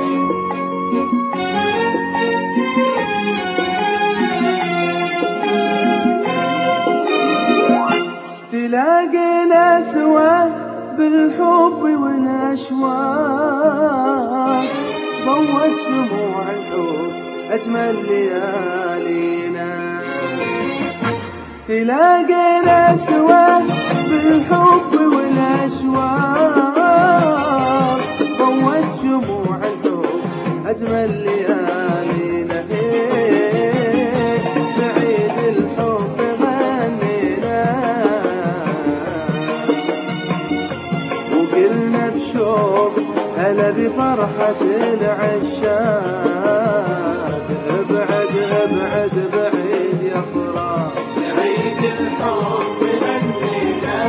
تلاقينا سوا بالحب والأشواق، ضوت شموع الحب أجمل ليالينا. تلاقينا سوا بالحب والأشواق، ضوت شموع الحب أجمل ليالينا. بعيد الحب غنينا وقلنا بشوق هلا بفرحة العشاق. ابعد ابعد بعيد يا فراق، بعيد الحب غنينا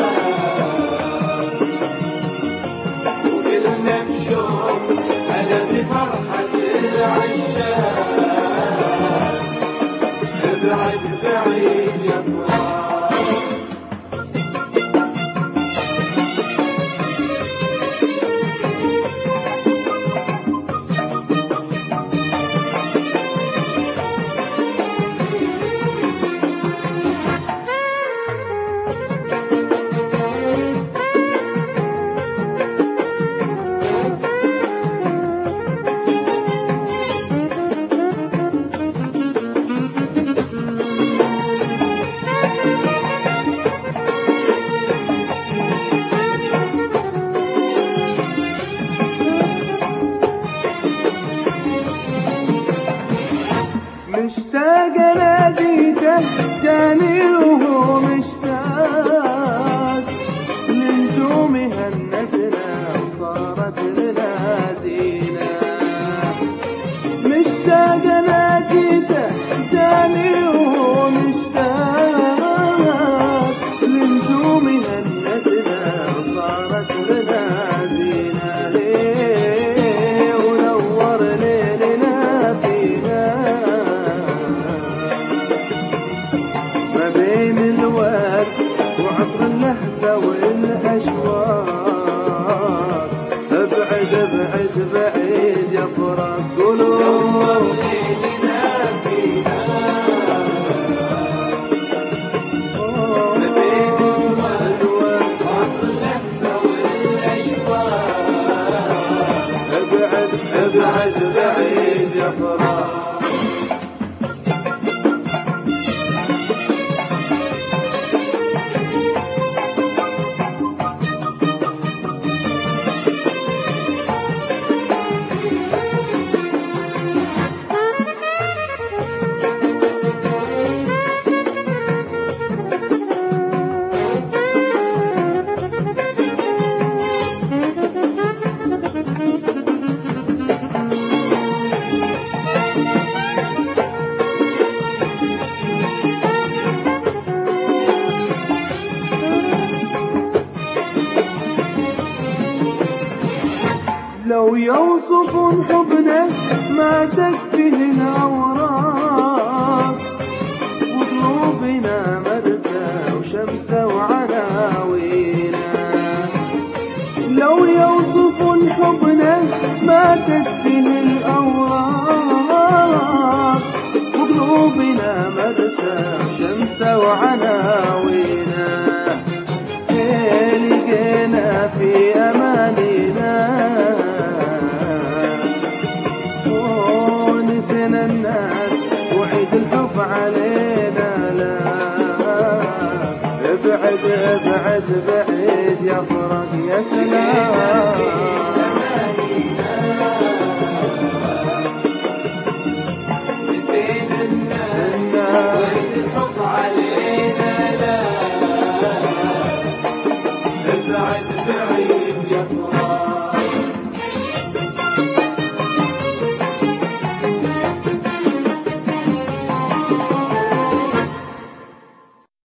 وقلنا بشوق هلا بفرحة العشاق. ابعد بعيد يا فراق. مشتاق ناديته جاني وهو مشتاق، لنجوم هنتنا وصارت لنا زينة. مشتاق ناديته جاني وهو مشتاق، لنجوم هنتنا وصارت لنا زينة. ونور ليلنا فينا ما بين الورد وعطر اللهفة والأشواق. ابعد ابعد بعيد يا فراق. قولوا ليلنا فينا ما بين الورد وعطر اللهفة والأشواق. ابعد ابعد بعيد يا فراق. لو يوصفون حبنا ما تكفيه الأوراق، وقلوبنا مدرسة وشمسة وعناوينا. لو يوصفون حبنا ما تكفيه الأوراق، وقلوبنا مدرسة وشمسة وعناوينا. لقينا في أمانينا ونسينا الناس وعيد الحب علينا. لا ابعد ابعد بعيد يا فراق. يا سلام نسينا الناس وعيد الحب علينا. لا ابعد بعيد